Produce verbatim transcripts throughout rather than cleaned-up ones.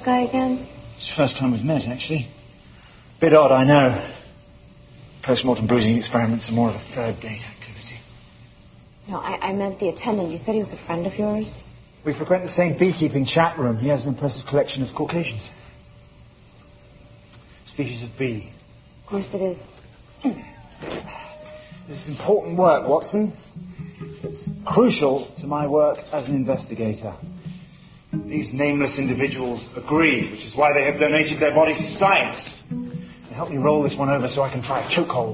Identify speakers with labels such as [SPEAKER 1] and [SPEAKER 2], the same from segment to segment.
[SPEAKER 1] guy again?
[SPEAKER 2] It's the first time we've met, actually. Bit odd, I know. Post-mortem bruising experiments are more of a third-date activity.
[SPEAKER 1] No, I, I meant the attendant. You said he was a friend of yours?
[SPEAKER 2] We frequent the same beekeeping chat room. He has an impressive collection of Caucasians. Species of bee.
[SPEAKER 1] Of course it is.
[SPEAKER 2] This is important work, Watson. It's crucial to my work as an investigator. These nameless individuals agree, which is why they have donated their bodies to science. They help me roll this one over so I can try a chokehold.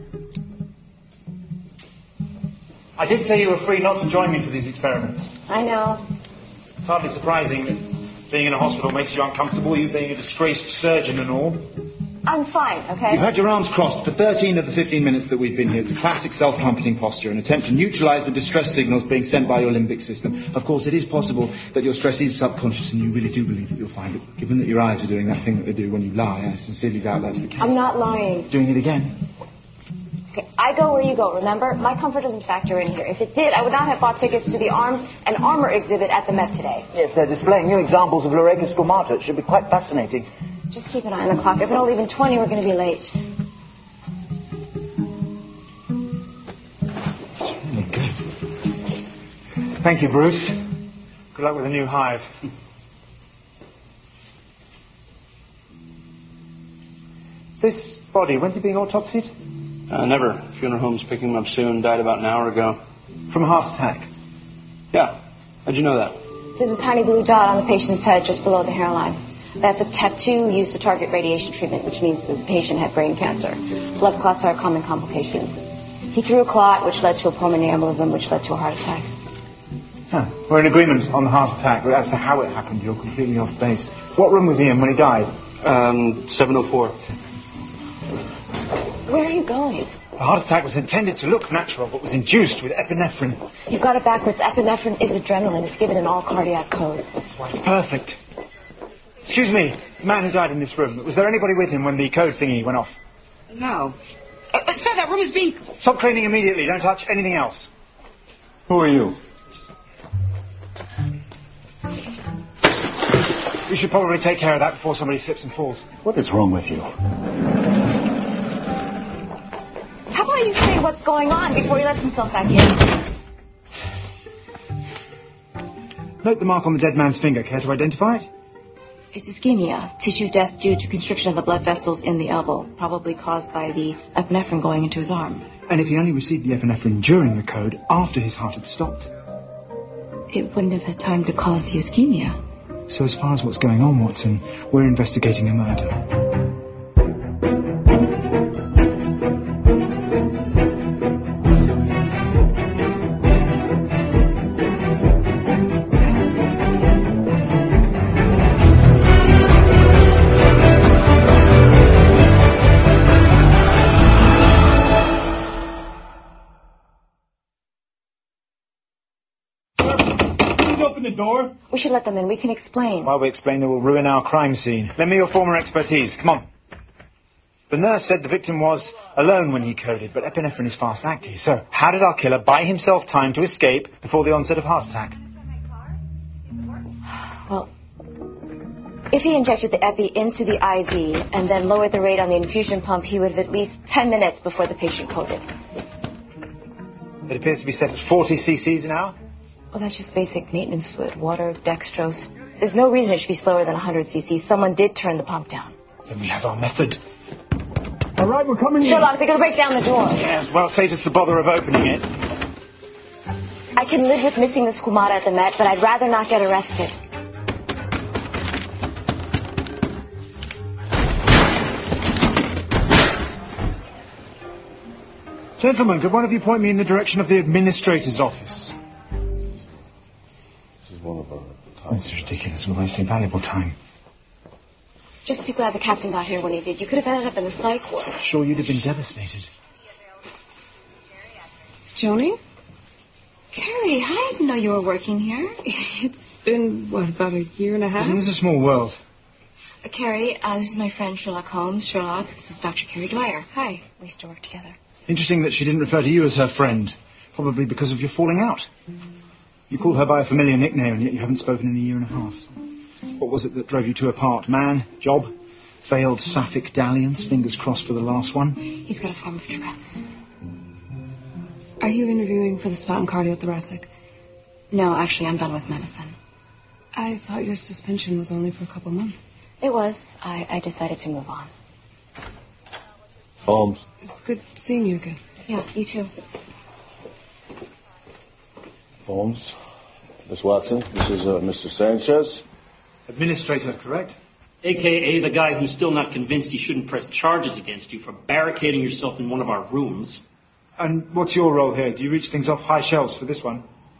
[SPEAKER 2] I did say you were free not to join me for these experiments.
[SPEAKER 1] I know.
[SPEAKER 2] It's hardly surprising that being in a hospital makes you uncomfortable, you being a disgraced surgeon and all.
[SPEAKER 1] I'm fine, okay?
[SPEAKER 2] You've had your arms crossed for thirteen of the fifteen minutes that we've been here. It's a classic self-comforting posture, an attempt to neutralise the distress signals being sent by your limbic system. Of course, it is possible that your stress is subconscious and you really do believe that you'll find it. Given that your eyes are doing that thing that they do when you lie, I sincerely doubt that's the case.
[SPEAKER 1] I'm not lying.
[SPEAKER 2] Doing it again?
[SPEAKER 1] Okay, I go where you go, remember? My comfort doesn't factor in here. If it did, I would not have bought tickets to the Arms and Armor exhibit at the Met today.
[SPEAKER 2] Yes, they're displaying new examples of Leucas squamata. It should be quite fascinating.
[SPEAKER 1] Just keep an eye on the clock. If we don't leave in twenty, we're going to be late.
[SPEAKER 2] It's really good. Thank you, Bruce. Good luck with the new hive. This body, when's it being autopsied?
[SPEAKER 3] Uh, never. Funeral home's picking him up soon. Died about an hour ago.
[SPEAKER 2] From a heart attack?
[SPEAKER 3] Yeah. How'd you know that?
[SPEAKER 1] There's a tiny blue dot on the patient's head just below the hairline. That's a tattoo used to target radiation treatment, which means that the patient had brain cancer. Blood clots are a common complication. He threw a clot, which led to a pulmonary embolism, which led to a heart attack.
[SPEAKER 2] Huh. We're in agreement on the heart attack, but as to how it happened, you're completely off base. What room was he in when he died?
[SPEAKER 3] Um, seven oh four.
[SPEAKER 1] Where are you going?
[SPEAKER 2] The heart attack was intended to look natural, but was induced with epinephrine.
[SPEAKER 1] You've got it backwards. Epinephrine is adrenaline. It's given in all cardiac codes.
[SPEAKER 2] Why, perfect. Excuse me, the man who died in this room, was there anybody with him when the code thingy went off?
[SPEAKER 4] No. Uh, uh, sir, that room is being...
[SPEAKER 2] Stop cleaning immediately. Don't touch anything else.
[SPEAKER 5] Who are you?
[SPEAKER 2] You should probably take care of that before somebody slips and falls.
[SPEAKER 5] What is wrong with you?
[SPEAKER 1] How about you say what's going on before he lets himself back in?
[SPEAKER 2] Note the mark on the dead man's finger. Care to identify it?
[SPEAKER 1] It's ischemia, tissue death due to constriction of the blood vessels in the elbow, probably caused by the epinephrine going into his arm.
[SPEAKER 2] And if he only received the epinephrine during the code, after his heart had stopped?
[SPEAKER 1] It wouldn't have had time to cause the ischemia.
[SPEAKER 2] So as far as what's going on, Watson, we're investigating a murder. Door?
[SPEAKER 1] We should let them in. We can explain.
[SPEAKER 2] While we explain, they will ruin our crime scene. Lend me your former expertise. Come on. The nurse said the victim was alone when he coded, but epinephrine is fast-acting. So, how did our killer buy himself time to escape before the onset of heart attack?
[SPEAKER 1] Well, if he injected the epi into the I V and then lowered the rate on the infusion pump, he would have at least ten minutes before the patient coded.
[SPEAKER 2] It appears to be set at forty cc's an hour?
[SPEAKER 1] Well, that's just basic maintenance fluid, water, dextrose. There's no reason it should be slower than one hundred cc's. Someone did turn the pump down.
[SPEAKER 2] Then we have our method. All right, we're coming in.
[SPEAKER 1] Sherlock, they're going to break down the door.
[SPEAKER 2] Yes, well, save us the bother of opening it.
[SPEAKER 1] I can live with missing the squamata at the Met, but I'd rather not get arrested.
[SPEAKER 2] Gentlemen, could one of you point me in the direction of the administrator's office?
[SPEAKER 5] One of our
[SPEAKER 2] That's ridiculous. We're wasting valuable time.
[SPEAKER 1] Just be glad the captain got here when he did. You could have ended up in the psych ward.
[SPEAKER 2] Sure, you'd have been devastated.
[SPEAKER 4] Joni?
[SPEAKER 1] Carrie, I didn't know you were working here.
[SPEAKER 4] It's been, what, about a year and a half?
[SPEAKER 2] Isn't this a small world?
[SPEAKER 1] Uh, Carrie, uh, this is my friend Sherlock Holmes. Sherlock, this is Doctor Carrie Dwyer. Hi. We used to work together.
[SPEAKER 2] Interesting that she didn't refer to you as her friend. Probably because of your falling out. You call her by a familiar nickname, and yet you haven't spoken in a year and a half. What was it that drove you two apart? Man? Job? Failed sapphic dalliance? Fingers crossed for the last one?
[SPEAKER 4] He's got a form of Tourette's. Are you interviewing for the spot in cardiothoracic?
[SPEAKER 1] No, actually, I'm done with medicine.
[SPEAKER 4] I thought your suspension was only for a couple months.
[SPEAKER 1] It was. I, I decided to move on.
[SPEAKER 5] Holmes.
[SPEAKER 4] It's good seeing you again.
[SPEAKER 1] Yeah, you too.
[SPEAKER 5] Holmes. Miss Watson, this is uh, Mister Sanchez.
[SPEAKER 2] Administrator, correct?
[SPEAKER 6] A K A the guy who's still not convinced he shouldn't press charges against you for barricading yourself in one of our rooms.
[SPEAKER 2] And what's your role here? Do you reach things off high shelves for this one?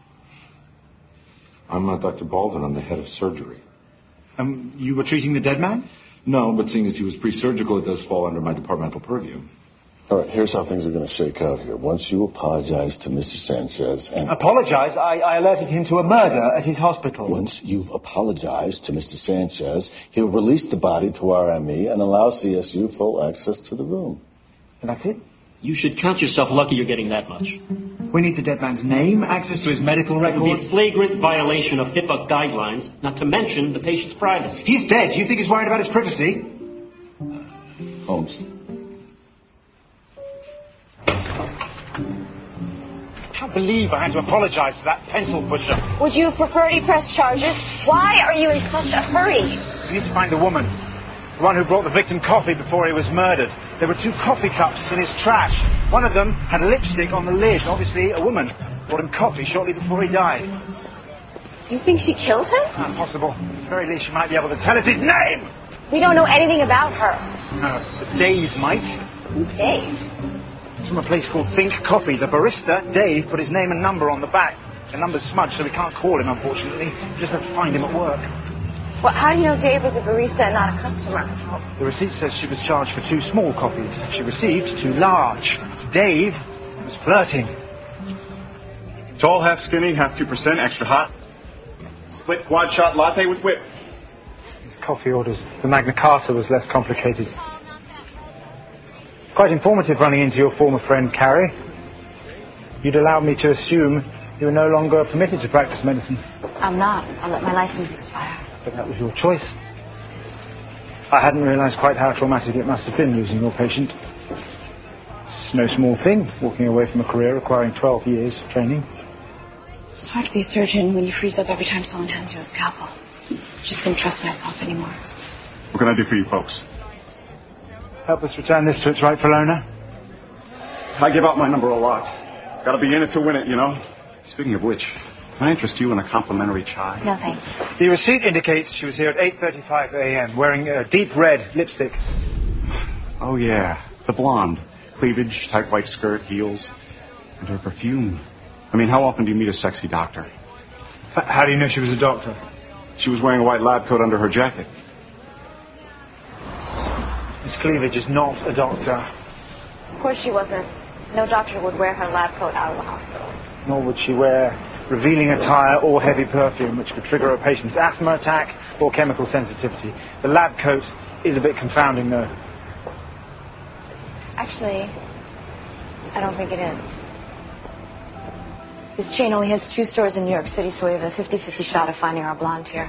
[SPEAKER 7] I'm uh, Doctor Baldwin. I'm the head of surgery.
[SPEAKER 2] Um, you were treating the dead man?
[SPEAKER 7] No, but seeing as he was pre-surgical, it does fall under my departmental purview.
[SPEAKER 5] All right, here's how things are going to shake out here. Once you apologize to Mister Sanchez and...
[SPEAKER 2] Apologize? I, I alerted him to a murder at his hospital.
[SPEAKER 5] Once you've apologized to Mister Sanchez, he'll release the body to our M E and allow C S U full access to the room.
[SPEAKER 2] And that's it?
[SPEAKER 6] You should count yourself lucky you're getting that much.
[SPEAKER 2] We need the dead man's name, access to his medical
[SPEAKER 6] It would
[SPEAKER 2] records.
[SPEAKER 6] be a flagrant violation of HIPAA guidelines, not to mention the patient's privacy.
[SPEAKER 2] He's dead. You think he's worried about his privacy?
[SPEAKER 5] Holmes.
[SPEAKER 2] I can't believe I had to apologize to that pencil pusher.
[SPEAKER 1] Would you prefer to press charges? Why are you in such a hurry?
[SPEAKER 2] We need to find the woman. The one who brought the victim coffee before he was murdered. There were two coffee cups in his trash. One of them had lipstick on the lid. Obviously, a woman brought him coffee shortly before he died.
[SPEAKER 1] Do you think she killed him?
[SPEAKER 2] That's possible. At the very least, she might be able to tell us his name.
[SPEAKER 1] We don't know anything about her.
[SPEAKER 2] No, but Dave might.
[SPEAKER 1] Who's Dave?
[SPEAKER 2] It's from a place called Think Coffee. The barista, Dave, put his name and number on the back. The number's smudged, so we can't call him, unfortunately. We just have to find him at work.
[SPEAKER 1] Well, how do you know Dave was a barista and not a customer?
[SPEAKER 2] The receipt says she was charged for two small coffees. She received two large. Dave was flirting.
[SPEAKER 8] Tall, half skinny, half two percent, extra hot. Split quad shot latte with whip.
[SPEAKER 2] His coffee orders. The Magna Carta was less complicated. Quite informative running into your former friend, Carrie. You'd allowed me to assume you were no longer permitted to practice medicine.
[SPEAKER 1] I'm not. I'll let my license expire.
[SPEAKER 2] But that was your choice. I hadn't realized quite how traumatic it must have been losing your patient. It's no small thing, walking away from a career requiring twelve years of training.
[SPEAKER 1] It's hard to be a surgeon when you freeze up every time someone hands you a scalpel. Just don't trust myself anymore.
[SPEAKER 8] What can I do for you folks?
[SPEAKER 2] Help us return this to its rightful owner.
[SPEAKER 8] I give out my number a lot. Gotta be in it to win it, you know. Speaking of which, can I interest you in a complimentary chai?
[SPEAKER 1] No thanks.
[SPEAKER 2] The receipt indicates she was here at eight thirty-five a.m. wearing a deep red lipstick.
[SPEAKER 8] Oh, yeah. The blonde. Cleavage, tight white skirt, heels. And her perfume. I mean, how often do you meet a sexy doctor?
[SPEAKER 2] H- how do you know she was a doctor?
[SPEAKER 8] She was wearing a white lab coat under her jacket.
[SPEAKER 2] Miss Cleavage is not a doctor.
[SPEAKER 1] Of course she wasn't. No doctor would wear her lab coat out of the hospital.
[SPEAKER 2] Nor would she wear revealing attire or heavy perfume, which could trigger a patient's asthma attack or chemical sensitivity. The lab coat is a bit confounding, though.
[SPEAKER 1] Actually, I don't think it is. This chain only has two stores in New York City, so we have a fifty-fifty shot of finding our blonde here.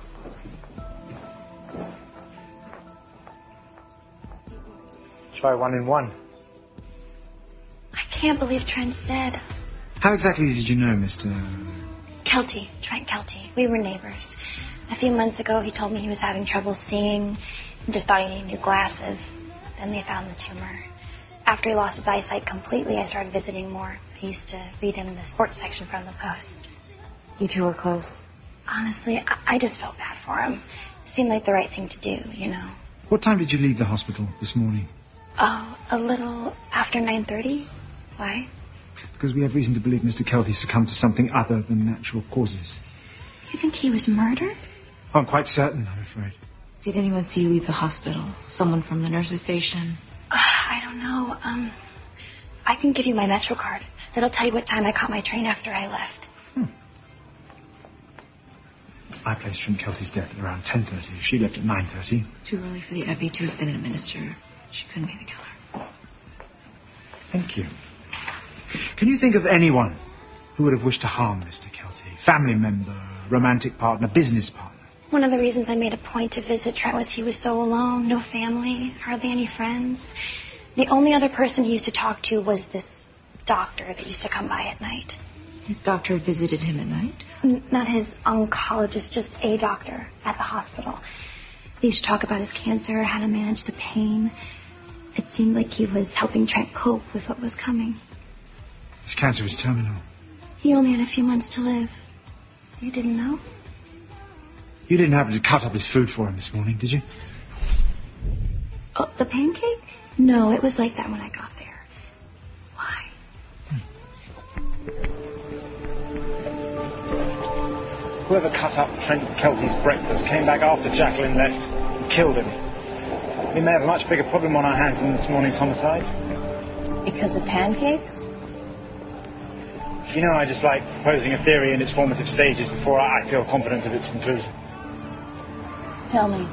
[SPEAKER 2] Try one in one.
[SPEAKER 9] I can't believe Trent's dead.
[SPEAKER 2] How exactly did you know, Mister
[SPEAKER 9] Kelty, Trent Kelty. We were neighbors. A few months ago, he told me he was having trouble seeing. He just thought he needed new glasses. Then they found the tumor. After he lost his eyesight completely, I started visiting more. I used to read him the sports section from the Post.
[SPEAKER 1] You two were close.
[SPEAKER 9] Honestly, I, I just felt bad for him. It seemed like the right thing to do, you know.
[SPEAKER 2] What time did you leave the hospital this morning?
[SPEAKER 9] Oh, a little after nine thirty. Why?
[SPEAKER 2] Because we have reason to believe Mister Kelty succumbed to something other than natural causes.
[SPEAKER 9] You think he was murdered?
[SPEAKER 2] I'm quite certain, I'm afraid.
[SPEAKER 1] Did anyone see you leave the hospital? Someone from the nurse's station?
[SPEAKER 9] Uh, I don't know. Um, I can give you my Metro card. That'll tell you what time I caught my train after I left.
[SPEAKER 2] Hmm. I placed Trent Kelty's death at around ten thirty. She left at nine thirty.
[SPEAKER 1] Too early for the epi to have been administered. She couldn't be the killer.
[SPEAKER 2] Thank you. Can you think of anyone who would have wished to harm Mister Kelty? Family member, romantic partner, business partner?
[SPEAKER 9] One of the reasons I made a point to visit Trent was he was so alone, no family, hardly any friends. The only other person he used to talk to was this doctor that used to come by at night.
[SPEAKER 4] His doctor visited him at night?
[SPEAKER 9] N- not his oncologist, just a doctor at the hospital. They used to talk about his cancer, how to manage the pain. It seemed like he was helping Trent cope with what was coming.
[SPEAKER 2] His cancer is terminal.
[SPEAKER 9] He only had a few months to live. You didn't know?
[SPEAKER 2] You didn't happen to cut up his food for him this morning, did you?
[SPEAKER 9] Oh, the pancake? No, it was like that when I got there. Why?
[SPEAKER 2] Whoever cut up Trent Kelty's breakfast came back after Jacqueline left and killed him. We may have a much bigger problem on our hands than this morning's homicide.
[SPEAKER 1] Because of pancakes?
[SPEAKER 2] You know, I just like proposing a theory in its formative stages before I feel confident of its conclusion.
[SPEAKER 1] Tell me.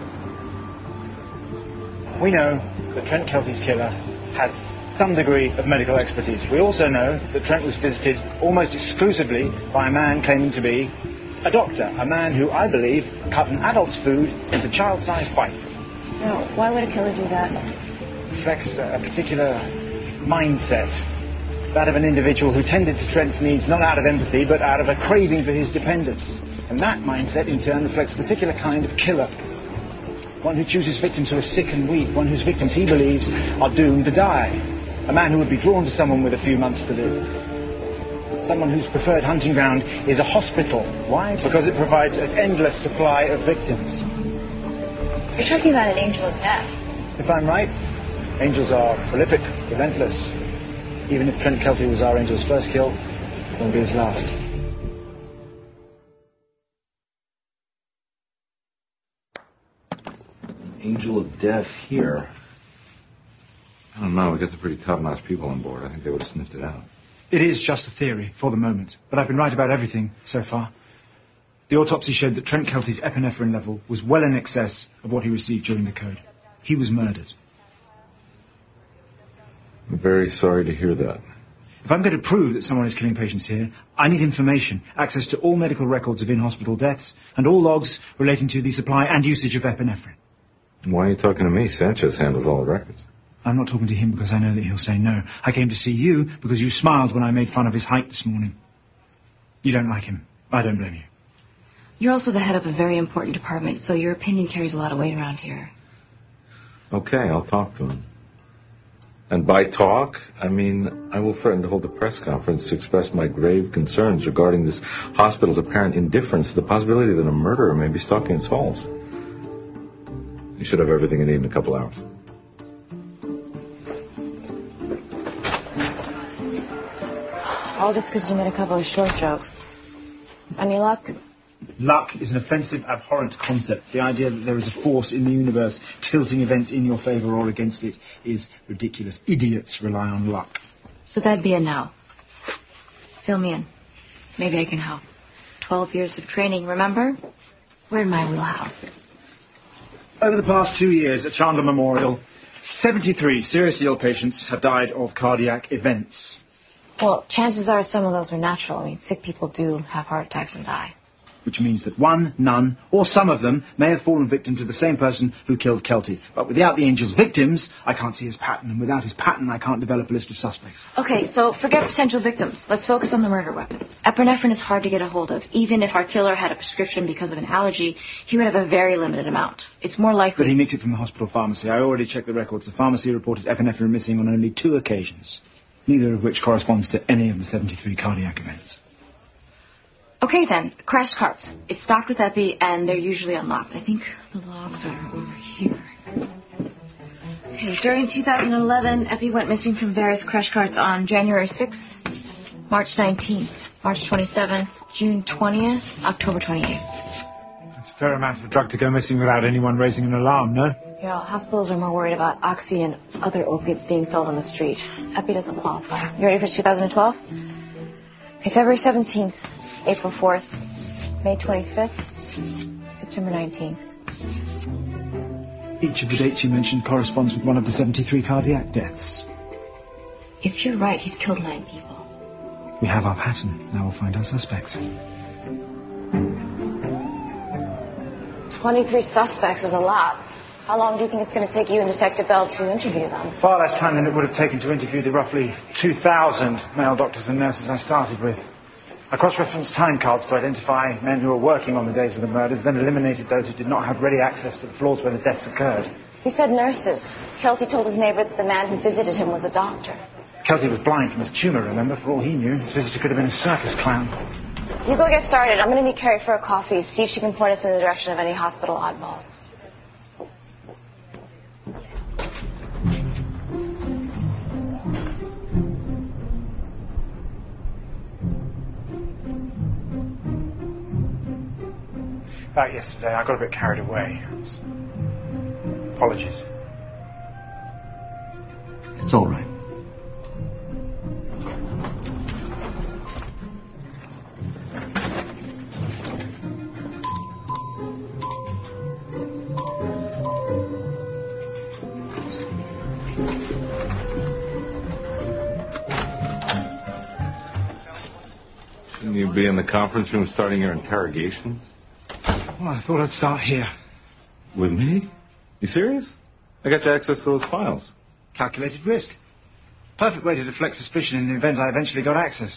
[SPEAKER 2] We know that Trent Kelty's killer had some degree of medical expertise. We also know that Trent was visited almost exclusively by a man claiming to be a doctor, a man who, I believe, cut an adult's food into child-sized bites.
[SPEAKER 1] No, why would a killer do that?
[SPEAKER 2] Reflects a particular mindset, that of an individual who tended to Trent's needs not out of empathy, but out of a craving for his dependence. And that mindset, in turn, reflects a particular kind of killer. One who chooses victims who are sick and weak, one whose victims he believes are doomed to die. A man who would be drawn to someone with a few months to live. Someone whose preferred hunting ground is a hospital. Why? Because it provides an endless supply of victims.
[SPEAKER 1] You're talking about an angel of death.
[SPEAKER 2] If I'm right, angels are prolific, relentless. Even if Trent Kelty was our angel's first kill, it won't be his last.
[SPEAKER 7] Angel of death here. I don't know. We got some pretty top-notch people on board. I think they would have sniffed it out.
[SPEAKER 2] It is just a theory for the moment, but I've been right about everything so far. The autopsy showed that Trent Kelty's epinephrine level was well in excess of what he received during the code. He was murdered.
[SPEAKER 7] I'm very sorry to hear that.
[SPEAKER 2] If I'm going to prove that someone is killing patients here, I need information, access to all medical records of in-hospital deaths, and all logs relating to the supply and usage of epinephrine.
[SPEAKER 7] Why are you talking to me? Sanchez handles all the records.
[SPEAKER 2] I'm not talking to him because I know that he'll say no. I came to see you because you smiled when I made fun of his height this morning. You don't like him. I don't blame you.
[SPEAKER 4] You're also the head of a very important department, so your opinion carries a lot of weight around here.
[SPEAKER 7] Okay, I'll talk to him. And by talk, I mean I will threaten to hold a press conference to express my grave concerns regarding this hospital's apparent indifference to the possibility that a murderer may be stalking its halls. You should have everything you need in a couple hours.
[SPEAKER 1] All just because you made a couple of short jokes. Any luck?
[SPEAKER 2] Luck is an offensive, abhorrent concept. The idea that there is a force in the universe tilting events in your favor or against it is ridiculous. Idiots rely on luck.
[SPEAKER 4] So that'd be a no. Fill me in. Maybe I can help. Twelve years of training, remember? We're in my wheelhouse.
[SPEAKER 2] Over the past two years at Chandler Memorial, seventy-three seriously ill patients have died of cardiac events.
[SPEAKER 1] Well, chances are some of those are natural. I mean, sick people do have heart attacks and die.
[SPEAKER 2] Which means that one, none, or some of them may have fallen victim to the same person who killed Kelty. But without the angel's victims, I can't see his pattern, and without his pattern, I can't develop a list of suspects.
[SPEAKER 4] Okay, so forget potential victims. Let's focus on the murder weapon. Epinephrine is hard to get a hold of. Even if our killer had a prescription because of an allergy, he would have a very limited amount. It's more likely...
[SPEAKER 2] But he nicked it from the hospital pharmacy. I already checked the records. The pharmacy reported epinephrine missing on only two occasions, neither of which corresponds to any of the seventy-three cardiac events.
[SPEAKER 4] Okay, then. Crash carts. It's stocked with Epi, and they're usually unlocked. I think the logs are over here. Okay, during two thousand eleven, Epi went missing from various crash carts on January sixth, March nineteenth, March twenty-seventh, June twentieth, October twenty-eighth.
[SPEAKER 2] It's a fair amount of a drug to go missing without anyone raising an alarm, no?
[SPEAKER 1] Yeah, hospitals are more worried about oxy and other opiates being sold on the street. Epi doesn't qualify. You ready for two thousand twelve? Okay, February seventeenth. April fourth, May twenty-fifth, September nineteenth.
[SPEAKER 2] Each of the dates you mentioned corresponds with one of the seventy-three cardiac deaths.
[SPEAKER 4] If you're right, he's killed nine people.
[SPEAKER 2] We have our pattern. Now we'll find our suspects.
[SPEAKER 1] twenty-three suspects is a lot. How long do you think it's going to take you and Detective Bell to interview them?
[SPEAKER 2] Far less time than it would have taken to interview the roughly two thousand male doctors and nurses I started with. I cross-referenced time cards to identify men who were working on the days of the murders, then eliminated those who did not have ready access to the floors where the deaths occurred.
[SPEAKER 1] He said nurses. Kelty told his neighbor that the man who visited him was a doctor.
[SPEAKER 2] Kelty was blind from his tumor, remember? For all he knew, his visitor could have been a circus clown.
[SPEAKER 1] You go get started. I'm going to meet Carrie for a coffee. See if she can point us in the direction of any hospital oddballs.
[SPEAKER 2] About yesterday, I got a bit carried away. Apologies.
[SPEAKER 10] It's all right.
[SPEAKER 7] Shouldn't you be in the conference room starting your interrogations?
[SPEAKER 2] Well, I thought I'd start here.
[SPEAKER 7] With me? You serious? I got you access to those files.
[SPEAKER 2] Calculated risk. Perfect way to deflect suspicion in the event I eventually got access.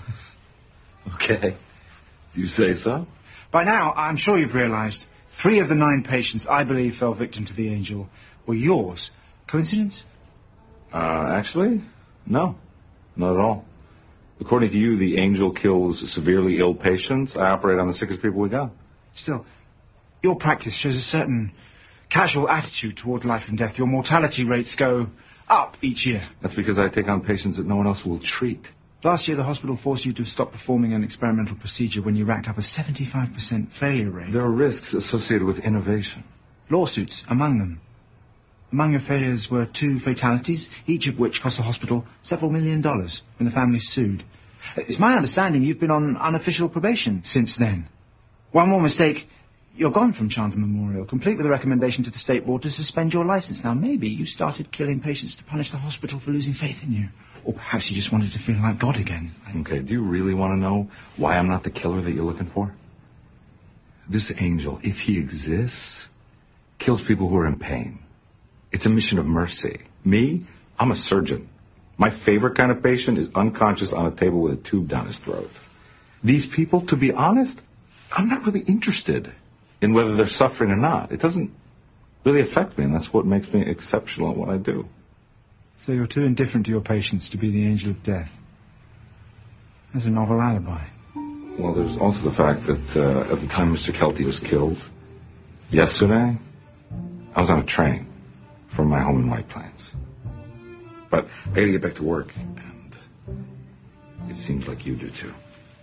[SPEAKER 7] Okay. You say so?
[SPEAKER 2] By now, I'm sure you've realized, three of the nine patients I believe fell victim to the Angel were yours. Coincidence?
[SPEAKER 7] Uh, actually, no. Not at all. According to you, the Angel kills severely ill patients. I operate on the sickest people we got.
[SPEAKER 2] Still, your practice shows a certain casual attitude toward life and death. Your mortality rates go up each year.
[SPEAKER 7] That's because I take on patients that no one else will treat.
[SPEAKER 2] Last year, the hospital forced you to stop performing an experimental procedure when you racked up a seventy-five percent failure rate.
[SPEAKER 7] There are risks associated with innovation.
[SPEAKER 2] Lawsuits among them. Among your failures were two fatalities, each of which cost the hospital several million dollars when the family sued. It's my understanding you've been on unofficial probation since then. One more mistake, you're gone from Chandler Memorial, complete with a recommendation to the State Board to suspend your license. Now, maybe you started killing patients to punish the hospital for losing faith in you. Or perhaps you just wanted to feel like God again.
[SPEAKER 7] Okay, do you really want to know why I'm not the killer that you're looking for? This Angel, if he exists, kills people who are in pain. It's a mission of mercy. Me, I'm a surgeon. My favorite kind of patient is unconscious on a table with a tube down his throat. These people, to be honest, I'm not really interested in whether they're suffering or not. It doesn't really affect me, and that's what makes me exceptional at what I do.
[SPEAKER 2] So you're too indifferent to your patients to be the Angel of Death. That's a novel alibi.
[SPEAKER 7] Well, there's also the fact that uh, at the time Mister Kelty was killed, yesterday, I was on a train from my home in White Plains. But I gotta get back to work, and it seems like you do too.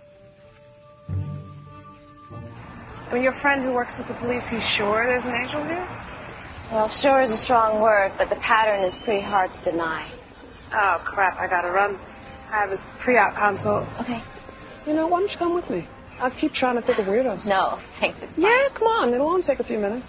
[SPEAKER 11] I mean, your friend who works with the police, he's sure there's an angel here?
[SPEAKER 1] Well, sure is a strong word, but the pattern is pretty hard to deny.
[SPEAKER 11] Oh, crap, I gotta run. I have this pre-op consult.
[SPEAKER 1] Okay.
[SPEAKER 11] You know, why don't you come with me? I'll keep trying to think of weirdos.
[SPEAKER 1] No, thanks, it's fine.
[SPEAKER 11] Yeah, come on, it'll only take a few minutes.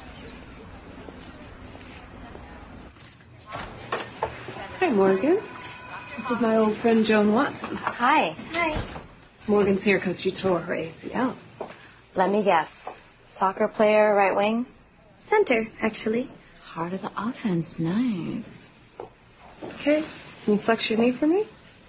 [SPEAKER 11] Hi, Morgan. This is my old friend Joan Watson.
[SPEAKER 1] Hi. Hi.
[SPEAKER 11] Morgan's here because she tore her A C L.
[SPEAKER 1] Let me guess. Soccer player, right wing?
[SPEAKER 9] Center, actually.
[SPEAKER 1] Heart of the offense, nice.
[SPEAKER 11] Okay, can you flex your knee for me?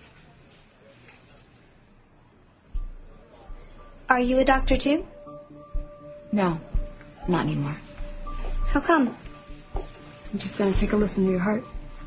[SPEAKER 9] Are you a doctor too?
[SPEAKER 1] No, not anymore.
[SPEAKER 9] How come?
[SPEAKER 11] I'm just gonna take a listen to your heart.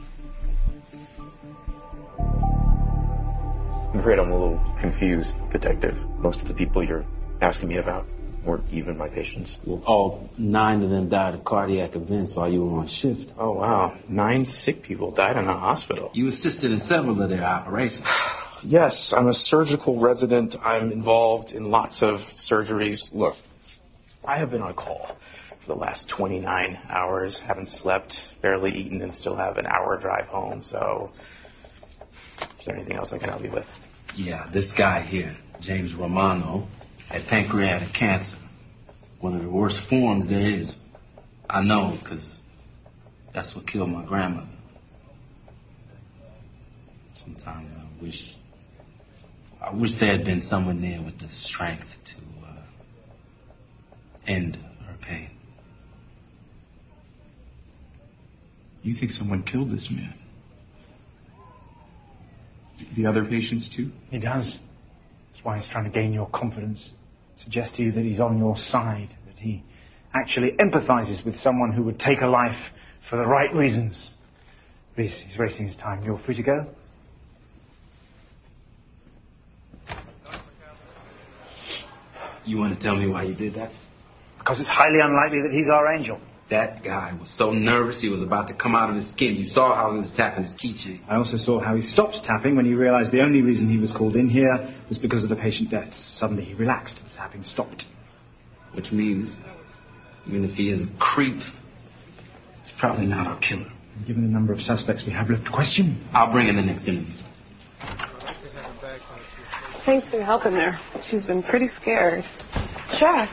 [SPEAKER 12] I'm afraid I'm a little confused, Detective. Most of the people you're asking me about weren't even my patients.
[SPEAKER 10] Well, all nine of them died of cardiac events while you were on shift.
[SPEAKER 12] Oh, wow. Nine sick people died in a hospital.
[SPEAKER 10] You assisted in several of their operations.
[SPEAKER 12] Yes, I'm a surgical resident. I'm involved in lots of surgeries. Look, I have been on call for the last twenty-nine hours, haven't slept, barely eaten, and still have an hour drive home. So, is there anything else I can help you with?
[SPEAKER 10] Yeah, this guy here, James Romano, had pancreatic cancer. One of the worst forms there is. I know, because that's what killed my grandmother. Sometimes I wish... I wish there had been someone there with the strength to uh, end her pain.
[SPEAKER 2] You think someone killed this man? The other patients, too?
[SPEAKER 13] He does. That's why he's trying to gain your confidence. Suggest to you that he's on your side, that he actually empathizes with someone who would take a life for the right reasons. Please, he's wasting his time. You're free to go.
[SPEAKER 10] You want to tell me why you did that?
[SPEAKER 13] Because it's highly unlikely that he's our angel.
[SPEAKER 10] That guy was so nervous he was about to come out of his skin. You saw how he was tapping his keychain.
[SPEAKER 2] I also saw how he stopped tapping when he realized the only reason he was called in here was because of the patient deaths. Suddenly he relaxed. The tapping stopped.
[SPEAKER 10] Which means, even if he is a creep, he's probably not our killer.
[SPEAKER 2] And given the number of suspects we have left to question,
[SPEAKER 10] I'll bring in the next interview.
[SPEAKER 11] Thanks for your help in there. She's been pretty scared.
[SPEAKER 4] Sure.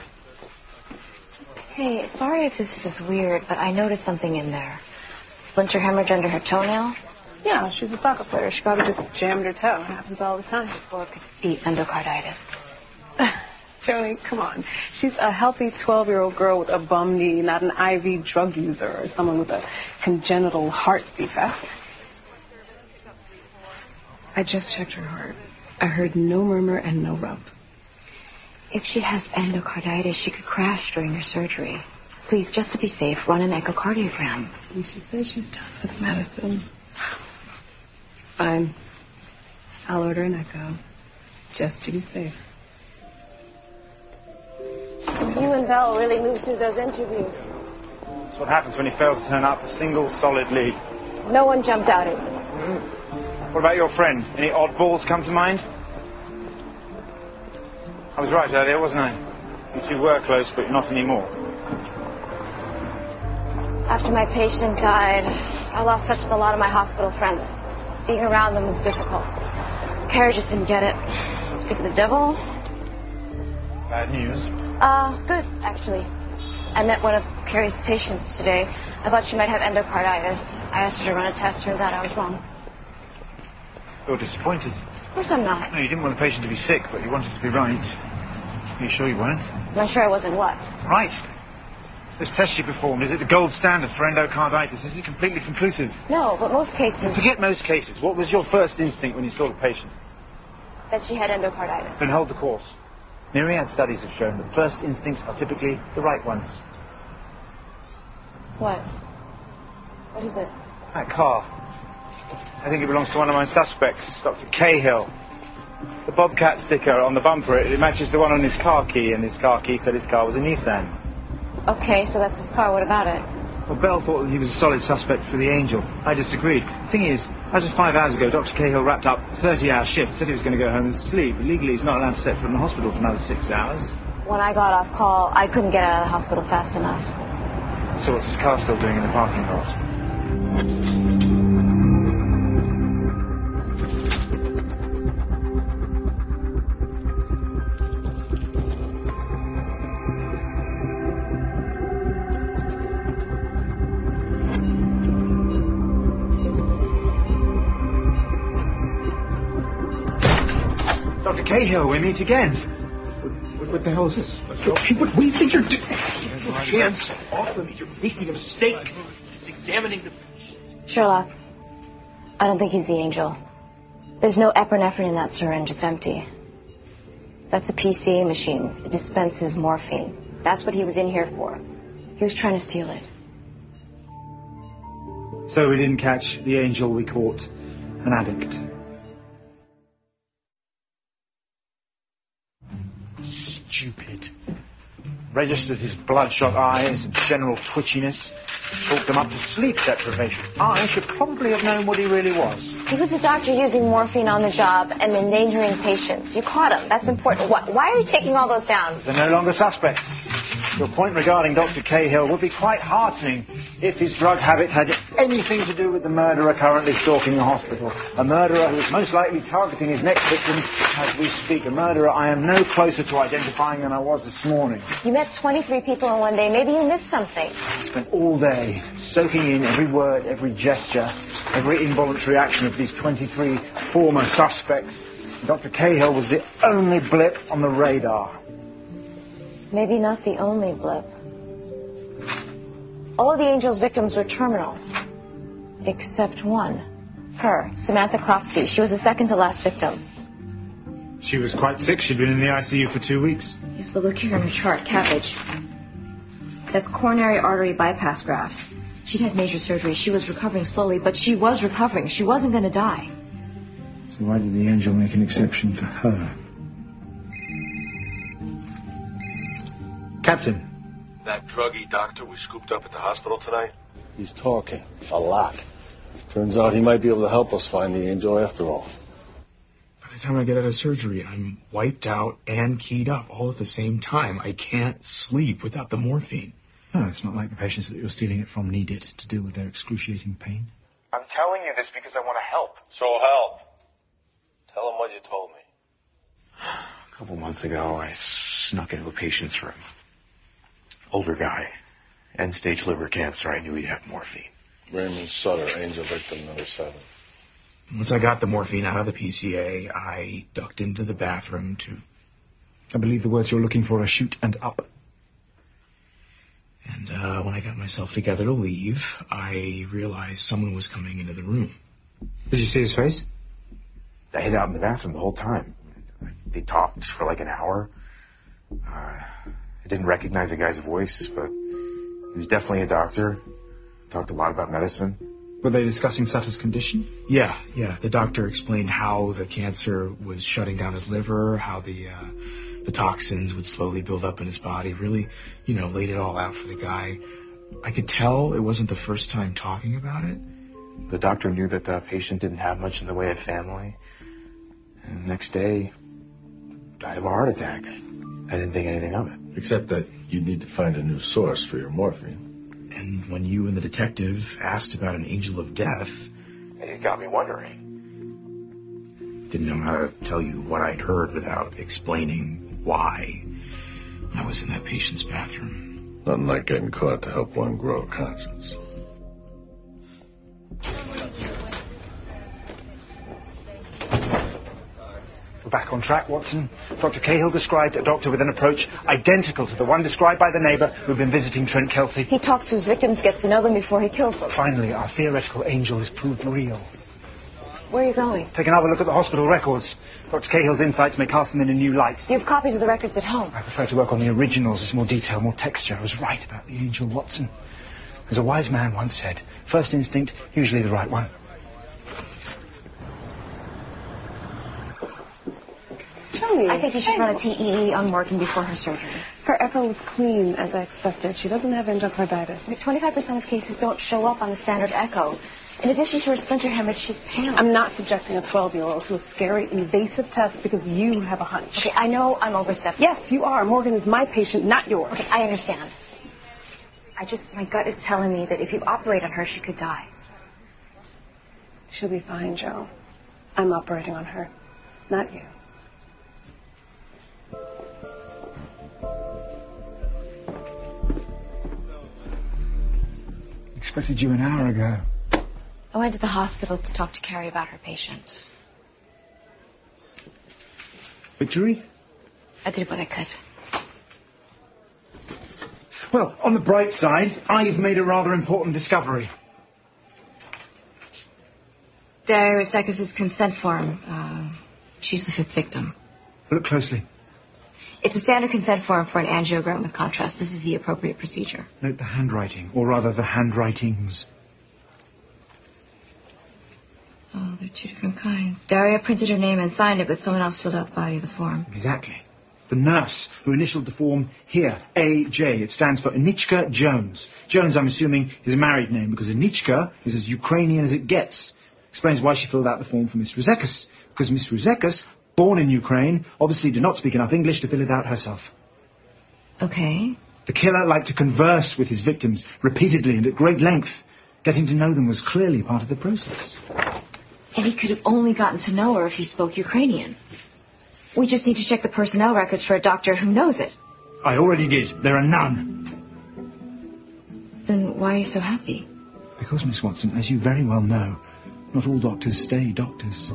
[SPEAKER 4] Hey, sorry if this is weird, but I noticed something in there. Splinter hemorrhage under her toenail?
[SPEAKER 11] Yeah, she's a soccer player. She probably just jammed her toe. It happens all the time.
[SPEAKER 4] Or it could be endocarditis.
[SPEAKER 11] Joni, come on. She's a healthy twelve-year-old girl with a bum knee, not an I V drug user or someone with a congenital heart defect. I just checked her heart. I heard no murmur and no rub.
[SPEAKER 4] If she has endocarditis, she could crash during her surgery. Please, just to be safe, run an echocardiogram.
[SPEAKER 11] And she says she's done with medicine. Fine. I'll order an echo, just to be safe.
[SPEAKER 1] You and Bell really moved through those interviews.
[SPEAKER 13] That's what happens when you fail to turn up a single solid lead.
[SPEAKER 1] No one jumped out at you.
[SPEAKER 13] Mm-hmm. What about your friend? Any oddballs come to mind? I was right earlier, wasn't I? You two were close, but not anymore.
[SPEAKER 1] After my patient died, I lost touch with a lot of my hospital friends. Being around them was difficult. Carrie just didn't get it. Speak of the devil.
[SPEAKER 13] Bad news.
[SPEAKER 1] Uh, good, actually. I met one of Carrie's patients today. I thought she might have endocarditis. I asked her to run a test. Turns out I was wrong.
[SPEAKER 13] You're disappointed.
[SPEAKER 1] Of course I'm not.
[SPEAKER 13] No, you didn't want the patient to be sick, but you wanted to be right. Are you sure you weren't?
[SPEAKER 1] I'm sure I wasn't what?
[SPEAKER 13] Right. This test you performed, is it the gold standard for endocarditis? Is it completely conclusive?
[SPEAKER 1] No, but most cases...
[SPEAKER 13] Forget most cases. What was your first instinct when you saw the patient?
[SPEAKER 1] That she had endocarditis.
[SPEAKER 13] Then hold the course. Myriad studies have shown that first instincts are typically the right ones.
[SPEAKER 1] What? What is it?
[SPEAKER 13] That car. I think it belongs to one of my suspects, Doctor Cahill. The Bobcat sticker on the bumper, it, it matches the one on his car key, and his car key said his car was a Nissan.
[SPEAKER 1] Okay, so that's his car. What about it?
[SPEAKER 2] Well, Bell thought that he was a solid suspect for the Angel. I disagreed. The thing is, as of five hours ago, Doctor Cahill wrapped up a thirty-hour shift, said he was going to go home and sleep. Legally, he's not allowed to set foot in the hospital for another six hours.
[SPEAKER 1] When I got off call, I couldn't get out of the hospital fast enough.
[SPEAKER 13] So what's his car still doing in the parking lot?
[SPEAKER 2] Doctor Cahill, we meet again. What, what the hell is this? What, what do you think you're doing?
[SPEAKER 6] Hands off of me. You're making a mistake. Just examining the...
[SPEAKER 1] Sherlock, I don't think he's the Angel. There's no epinephrine in that syringe. It's empty. That's a P C A machine. It dispenses morphine. That's what he was in here for. He was trying to steal it.
[SPEAKER 2] So we didn't catch the Angel, we caught an addict.
[SPEAKER 13] Stupid. Registered his bloodshot eyes and general twitchiness. Talked him up to sleep deprivation. I should probably have known what he really was.
[SPEAKER 1] He was a doctor using morphine on the job and endangering patients. You caught him. That's important. Why, why are you taking all those down?
[SPEAKER 13] They're no longer suspects. Your point regarding Doctor Cahill would be quite heartening if his drug habit had anything to do with the murderer currently stalking the hospital. A murderer who is most likely targeting his next victim as we speak. A murderer I am no closer to identifying than I was this morning.
[SPEAKER 1] You met twenty-three people in one day. Maybe you missed something.
[SPEAKER 13] I spent all day soaking in every word, every gesture, every involuntary action of these twenty-three former suspects. Doctor Cahill was the only blip on the radar.
[SPEAKER 1] Maybe not the only blip. All of the Angel's victims were terminal. Except one. Her, Samantha Cropsey. She was the second to last victim.
[SPEAKER 2] She was quite sick. She'd been in the I C U for two weeks.
[SPEAKER 4] Yes, but look here on your chart. Cabbage. That's coronary artery bypass graft. She'd had major surgery. She was recovering slowly, but she was recovering. She wasn't going to die.
[SPEAKER 2] So why did the angel make an exception for her? Captain.
[SPEAKER 5] That druggy doctor we scooped up at the hospital tonight? He's talking. A lot. Turns out he might be able to help us find the angel after all.
[SPEAKER 12] By the time I get out of surgery, I'm wiped out and keyed up all at the same time. I can't sleep without the morphine.
[SPEAKER 2] No, it's not like the patients that you're stealing it from need it to deal with their excruciating pain.
[SPEAKER 13] I'm telling you this because I want to help.
[SPEAKER 5] So help. Tell him what you told me.
[SPEAKER 13] A couple months ago, I snuck into a patient's room. Older guy. End-stage liver cancer. I knew he'd have morphine.
[SPEAKER 5] Raymond Sutter, angel victim number seven.
[SPEAKER 12] Once I got the morphine out of the P C A, I ducked into the bathroom to...
[SPEAKER 2] I believe the words you're looking for are shoot and up.
[SPEAKER 12] And uh, when I got myself together to leave, I realized someone was coming into the room.
[SPEAKER 2] Did you see his face?
[SPEAKER 13] I hid out in the bathroom the whole time. They talked for like an hour. Uh, I didn't recognize the guy's voice, but he was definitely a doctor. Talked a lot about medicine.
[SPEAKER 2] Were they discussing Sutter's condition?
[SPEAKER 12] Yeah, yeah. The doctor explained how the cancer was shutting down his liver, how the uh, the toxins would slowly build up in his body. Really, you know, laid it all out for the guy. I could tell it wasn't the first time talking about it.
[SPEAKER 13] The doctor knew that the patient didn't have much in the way of family. And the next day, died of a heart attack. I didn't think anything of it.
[SPEAKER 7] Except that you need to find a new source for your morphine.
[SPEAKER 12] And when you and the detective asked about an angel of death...
[SPEAKER 13] It got me wondering.
[SPEAKER 12] Didn't know how to tell you what I'd heard without explaining why I was in that patient's bathroom.
[SPEAKER 7] Nothing like getting caught to help one grow a conscience.
[SPEAKER 13] We're back on track, Watson. Doctor Cahill described a doctor with an approach identical to the one described by the neighbor who'd been visiting Trent Kelsey.
[SPEAKER 1] He talks to his victims, gets to know them before he kills them.
[SPEAKER 13] Finally, our theoretical angel is proved real.
[SPEAKER 1] Where are you going?
[SPEAKER 13] Take another look at the hospital records. Doctor Cahill's insights may cast them in a new light.
[SPEAKER 1] You have copies of the records at home.
[SPEAKER 13] I prefer to work on the originals. There's more detail, more texture. I was right about the angel, Watson. As a wise man once said, first instinct, usually the right one.
[SPEAKER 11] Tony,
[SPEAKER 1] I think you should run a T E E on Morgan before her surgery.
[SPEAKER 11] Her echo was clean, as I expected. She doesn't have endocarditis.
[SPEAKER 1] twenty-five percent of cases don't show up on the standard echo. In addition to her splinter hemorrhage, she's pale.
[SPEAKER 11] I'm not subjecting a twelve-year-old to a scary, invasive test because you have a hunch.
[SPEAKER 1] Okay, I know I'm overstepping.
[SPEAKER 11] Yes, you are. Morgan is my patient, not yours.
[SPEAKER 1] Okay, I understand. I just, my gut is telling me that if you operate on her, she could die.
[SPEAKER 11] She'll be fine, Joe. I'm operating on her, not you.
[SPEAKER 2] Expected you an hour ago.
[SPEAKER 1] I went to the hospital to talk to Carrie about her patient.
[SPEAKER 2] Victory?
[SPEAKER 1] I did what I could.
[SPEAKER 2] Well, on the bright side, I've made a rather important discovery.
[SPEAKER 4] Daria Resekis' consent form. Uh, she's the fifth victim.
[SPEAKER 2] Look closely.
[SPEAKER 4] It's a standard consent form for an angiogram with contrast. This is the appropriate procedure.
[SPEAKER 2] Note the handwriting, or rather the handwritings.
[SPEAKER 4] Oh, they're two different kinds. Daria printed her name and signed it, but someone else filled out the body of the form.
[SPEAKER 2] Exactly. The nurse who initialed the form here, A J. It stands for Anichka Jones. Jones, I'm assuming, is a married name because Anichka is as Ukrainian as it gets. Explains why she filled out the form for Miss Resekis. Because Miss Resekis, born in Ukraine, obviously did not speak enough English to fill it out herself.
[SPEAKER 4] Okay.
[SPEAKER 2] The killer liked to converse with his victims repeatedly and at great length. Getting to know them was clearly part of the process.
[SPEAKER 4] And he could have only gotten to know her if he spoke Ukrainian. We just need to check the personnel records for a doctor who knows it.
[SPEAKER 2] I already did. There are none.
[SPEAKER 4] Then why are you so happy?
[SPEAKER 2] Because, Miss Watson, as you very well know, not all doctors stay doctors.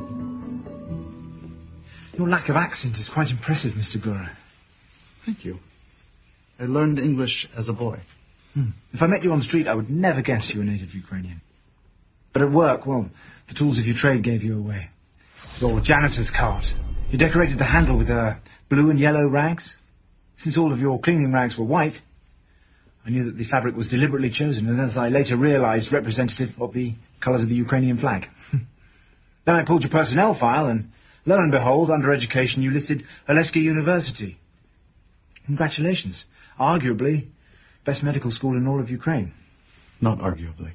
[SPEAKER 2] Your lack of accent is quite impressive, Mister Gura.
[SPEAKER 14] Thank you. I learned English as a boy.
[SPEAKER 2] Hmm. If I met you on the street, I would never guess you were native Ukrainian.
[SPEAKER 13] But at work, well, the tools of your trade gave you away. Your janitor's cart. You decorated the handle with uh, blue and yellow rags. Since all of your cleaning rags were white, I knew that the fabric was deliberately chosen, and as I later realized, representative of the colors of the Ukrainian flag. Then I pulled your personnel file, and lo and behold, under education, you listed Oleska University. Congratulations. Arguably, best medical school in all of Ukraine.
[SPEAKER 14] Not arguably.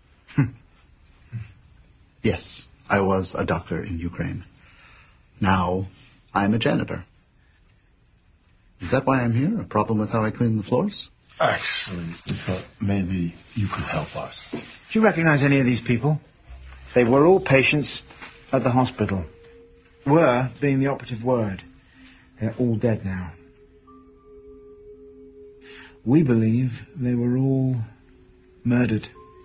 [SPEAKER 14] Yes, I was a doctor in Ukraine. Now, I'm a janitor. Is that why I'm here? A problem with how I clean the floors?
[SPEAKER 5] Actually, we thought maybe you could help us.
[SPEAKER 13] Do you recognize any of these people? They were all patients at the hospital. Were being the operative word. They're all dead now. We believe they were all murdered.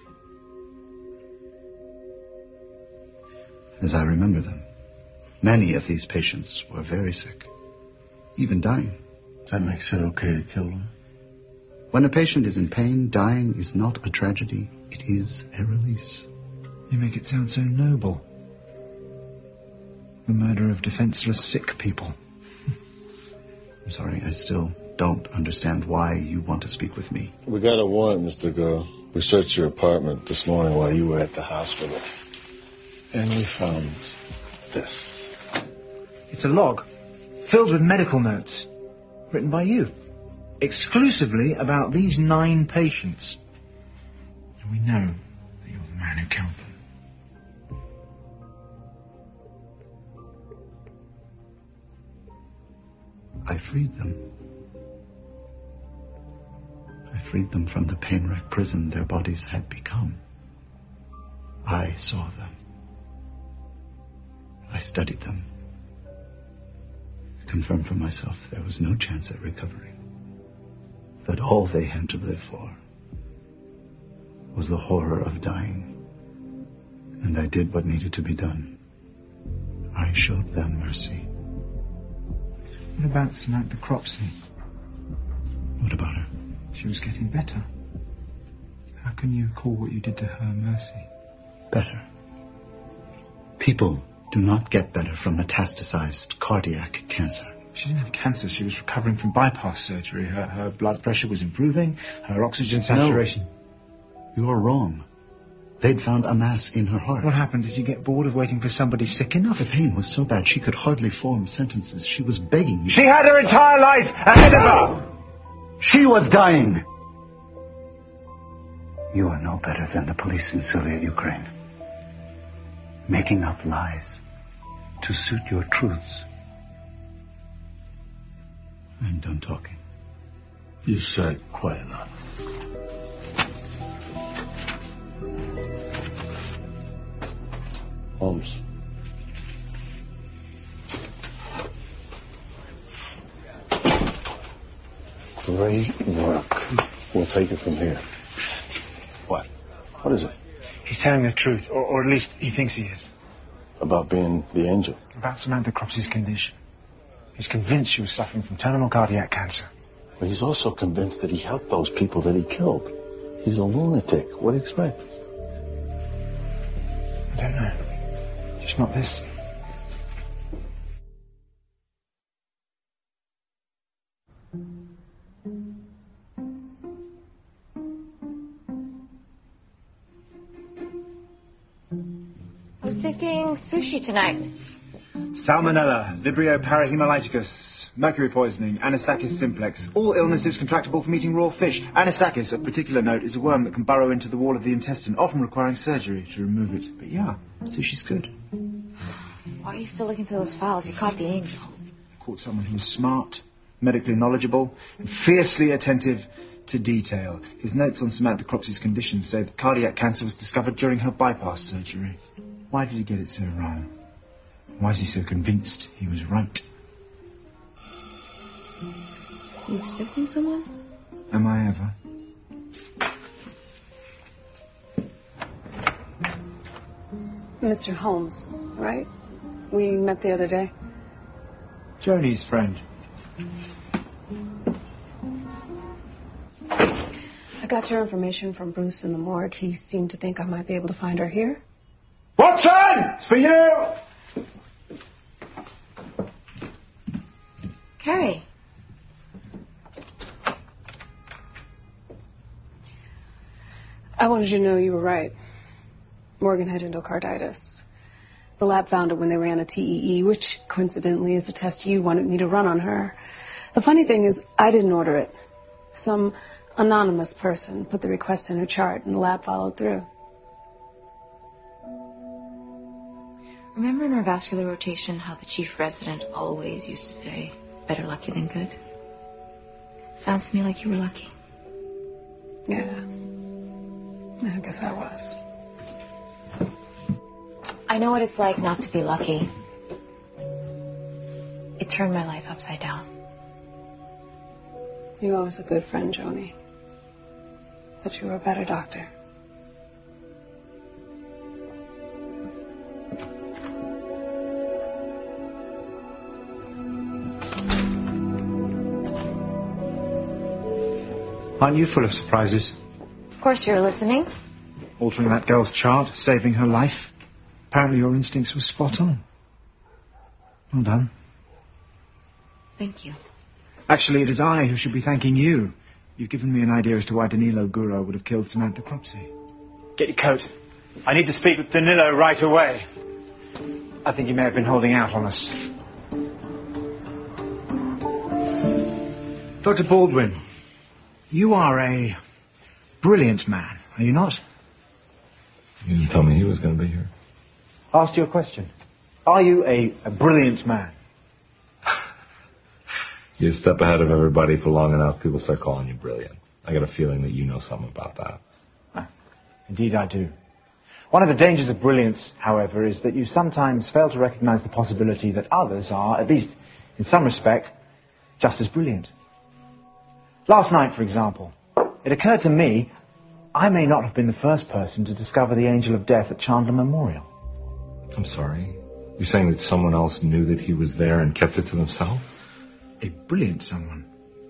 [SPEAKER 14] As I remember them, many of these patients were very sick, even dying.
[SPEAKER 5] That makes it okay to kill them?
[SPEAKER 14] When a patient is in pain, dying is not a tragedy. It is a release.
[SPEAKER 13] You make it sound so noble. The murder of defenseless sick people.
[SPEAKER 14] I'm sorry, I still don't understand why you want to speak with me.
[SPEAKER 5] We got a warrant, Mister Girl. We searched your apartment this morning while you were at the hospital. And we found this.
[SPEAKER 13] It's a log filled with medical notes written by you. Exclusively about these nine patients. And we know that you're the man who killed them.
[SPEAKER 14] I freed them. I freed them from the pain-racked prison their bodies had become. I saw them. I studied them. I confirmed for myself there was no chance at recovery. That all they had to live for was the horror of dying. And I did what needed to be done. I showed them mercy.
[SPEAKER 13] What about Samantha Cropsey?
[SPEAKER 14] What about her?
[SPEAKER 13] She was getting better. How can you call what you did to her mercy?
[SPEAKER 14] Better. People do not get better from metastasized cardiac cancer.
[SPEAKER 13] She didn't have cancer. She was recovering from bypass surgery. Her, her blood pressure was improving. Her oxygen saturation...
[SPEAKER 14] No, you're wrong. They'd found a mass in her heart.
[SPEAKER 13] What happened? Did you get bored of waiting for somebody sick enough?
[SPEAKER 14] The pain was so bad she could hardly form sentences. She was begging you.
[SPEAKER 13] She had her entire life ahead of her!
[SPEAKER 14] She was dying! You are no better than the police in Soviet Ukraine. Making up lies to suit your truths. I'm done talking.
[SPEAKER 5] You said quite enough. Holmes. Great work. We'll take it from here. What? What is it?
[SPEAKER 13] He's telling the truth, or, or at least he thinks he is.
[SPEAKER 5] About being the angel?
[SPEAKER 13] About Samantha Cropsey's condition. He's convinced she was suffering from terminal cardiac cancer.
[SPEAKER 5] But he's also convinced that he helped those people that he killed. He's a lunatic. What do you expect?
[SPEAKER 13] I don't know. Just not this.
[SPEAKER 1] I was thinking sushi tonight.
[SPEAKER 13] Salmonella, Vibrio parahemolyticus, mercury poisoning, Anisakis simplex. All illnesses contractable from eating raw fish. Anisakis, of particular note, is a worm that can burrow into the wall of the intestine, often requiring surgery to remove it. But yeah, sushi's good.
[SPEAKER 1] Why are you still looking through those files? You caught the angel.
[SPEAKER 13] Caught someone who was smart, medically knowledgeable, and fiercely attentive to detail. His notes on Samantha Cropsey's condition say that cardiac cancer was discovered during her bypass surgery. Why did he get it so wrong? Why is he so convinced he was right?
[SPEAKER 1] You expecting someone?
[SPEAKER 13] Am I ever?
[SPEAKER 11] Mister Holmes, right? We met the other day.
[SPEAKER 13] Joni's friend.
[SPEAKER 11] I got your information from Bruce in the morgue. He seemed to think I might be able to find her here.
[SPEAKER 13] Watson! It's for you!
[SPEAKER 4] Carrie.
[SPEAKER 11] I wanted you to know you were right. Morgan had endocarditis. The lab found it when they ran a T E E, which coincidentally is the test you wanted me to run on her. The funny thing is, I didn't order it. Some anonymous person put the request in her chart, and the lab followed through.
[SPEAKER 4] Remember in our vascular rotation how the chief resident always used to say, better lucky than good? Sounds to me like you were lucky.
[SPEAKER 11] Yeah. I guess I was.
[SPEAKER 4] I know what it's like not to be lucky. It turned my life upside down.
[SPEAKER 11] You're always a good friend, Joni. But you were a better doctor.
[SPEAKER 13] Aren't you full of surprises?
[SPEAKER 4] Of course you're listening.
[SPEAKER 13] Altering that girl's chart, saving her life. Apparently your instincts were spot on. Well done.
[SPEAKER 4] Thank you.
[SPEAKER 13] Actually, it is I who should be thanking you. You've given me an idea as to why Danilo Guro would have killed Samantha Cropsey. Get your coat. I need to speak with Danilo right away. I think he may have been holding out on us. Doctor Baldwin, you are a brilliant man, are you not?
[SPEAKER 7] You didn't tell me he was going to be here.
[SPEAKER 13] Asked you a question. Are you a, a brilliant man?
[SPEAKER 7] You step ahead of everybody for long enough, people start calling you brilliant. I got a feeling that you know something about that.
[SPEAKER 13] Ah, indeed I do. One of the dangers of brilliance, however, is that you sometimes fail to recognize the possibility that others are, at least in some respect, just as brilliant. Last night, for example, it occurred to me I may not have been the first person to discover the Angel of Death at Chandler Memorial.
[SPEAKER 7] I'm sorry. You're saying that someone else knew that he was there and kept it to themselves?
[SPEAKER 13] A brilliant someone.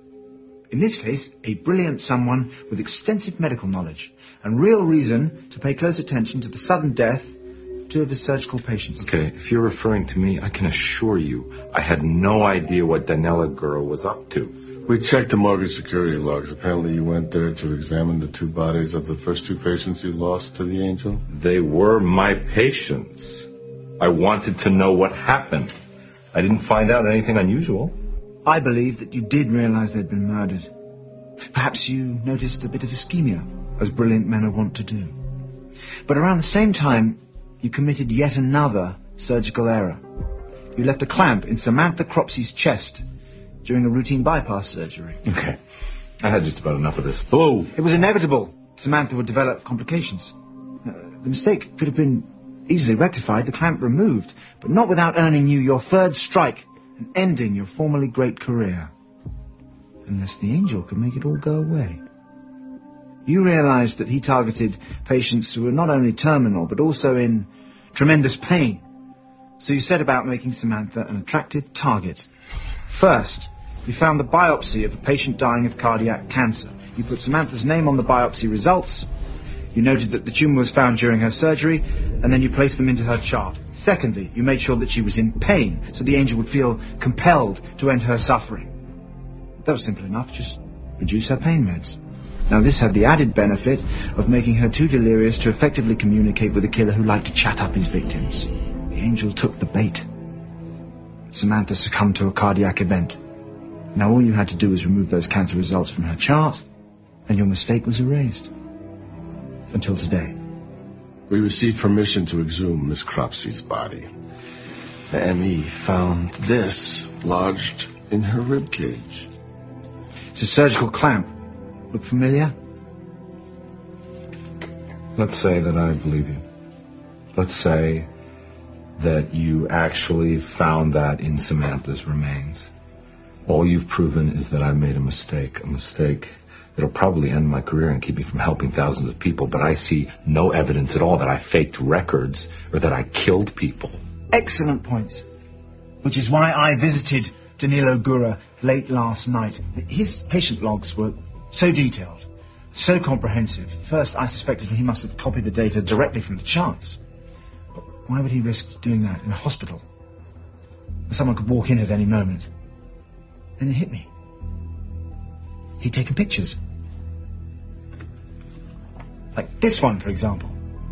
[SPEAKER 13] In this case, a brilliant someone with extensive medical knowledge and real reason to pay close attention to the sudden death of two of his surgical patients.
[SPEAKER 7] Okay, if you're referring to me, I can assure you I had no idea what Danilo Guro was up to.
[SPEAKER 5] We checked the mortgage security logs. Apparently you went there to examine the two bodies of the first two patients you lost to the Angel.
[SPEAKER 7] They were my patients. I wanted to know what happened. I didn't find out anything unusual.
[SPEAKER 13] I believe that you did realize they'd been murdered. Perhaps you noticed a bit of ischemia, as brilliant men are wont to do. But around the same time, you committed yet another surgical error. You left a clamp in Samantha Cropsey's chest during a routine bypass surgery.
[SPEAKER 7] Okay. I had just about enough of this. Hello.
[SPEAKER 13] It was inevitable Samantha would develop complications. Uh, the mistake could have been easily rectified, the clamp removed, but not without earning you your third strike and ending your formerly great career. Unless the Angel could make it all go away. You realized that he targeted patients who were not only terminal, but also in tremendous pain. So you set about making Samantha an attractive target. First, you found the biopsy of a patient dying of cardiac cancer. You put Samantha's name on the biopsy results. You noted that the tumor was found during her surgery, and then you placed them into her chart. Secondly, you made sure that she was in pain, so the Angel would feel compelled to end her suffering. That was simple enough, just reduce her pain meds. Now this had the added benefit of making her too delirious to effectively communicate with a killer who liked to chat up his victims. The Angel took the bait. Samantha succumbed to a cardiac event. Now all you had to do was remove those cancer results from her chart, and your mistake was erased. Until today.
[SPEAKER 5] We received permission to exhume Miss Cropsey's body. The M E found this lodged in her rib cage.
[SPEAKER 13] It's a surgical clamp. Look familiar?
[SPEAKER 7] Let's say that I believe you. Let's say that you actually found that in Samantha's remains. All you've proven is that I made a mistake, a mistake that'll probably end my career and keep me from helping thousands of people, but I see no evidence at all that I faked records or that I killed people.
[SPEAKER 13] Excellent points. Which is why I visited Danilo Guro late last night. His patient logs were so detailed,
[SPEAKER 2] So comprehensive. First, I suspected he must have copied the data directly from the charts. But why would he risk doing that in a hospital? Someone could walk in at any moment. Then it hit me. He'd taken pictures. Like this one, for example.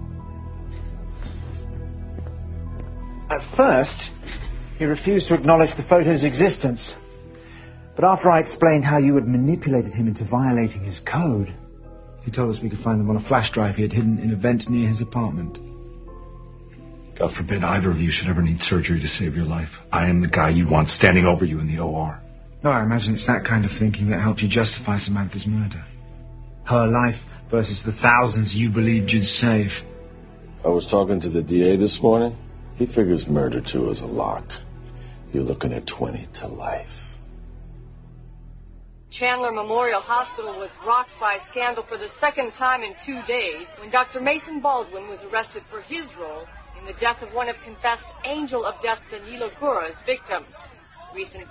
[SPEAKER 2] At first, he refused to acknowledge the photo's existence. But after I explained how you had manipulated him into violating his code, he told us we could find them on a flash drive he had hidden in a vent near his apartment.
[SPEAKER 15] God forbid either of you should ever need surgery to save your life. I am the guy you want standing over you in the O R.
[SPEAKER 2] No, I imagine it's that kind of thinking that helped you justify Samantha's murder. Her life versus the thousands you believed you'd save.
[SPEAKER 5] I was talking to the D A this morning. He figures murder, too, is a lock. You're looking at twenty to life.
[SPEAKER 16] Chandler Memorial Hospital was rocked by scandal for the second time in two days when Doctor Mason Baldwin was arrested for his role in the death of one of confessed Angel of Death Danilo Gura's victims. Recent...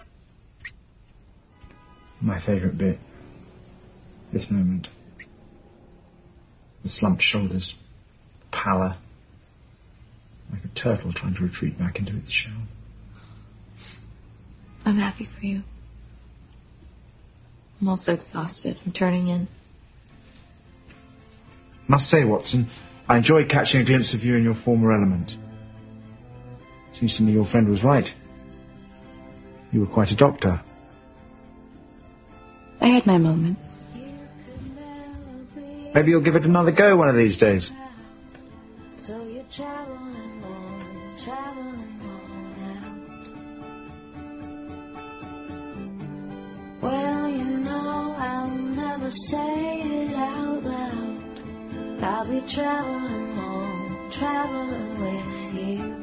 [SPEAKER 2] My favorite bit. This moment. The slumped shoulders. The pallor. Like a turtle trying to retreat back into its shell.
[SPEAKER 4] I'm happy for you. I'm also exhausted from turning in.
[SPEAKER 2] Must say, Watson, I enjoyed catching a glimpse of you in your former element. Seems to me your friend was right. You were quite a doctor.
[SPEAKER 4] I had my moments.
[SPEAKER 2] Maybe you'll give it another go one of these days.
[SPEAKER 17] So you're traveling on, traveling on out. Well, you know I'll never say it out loud. I'll be traveling on, traveling with you.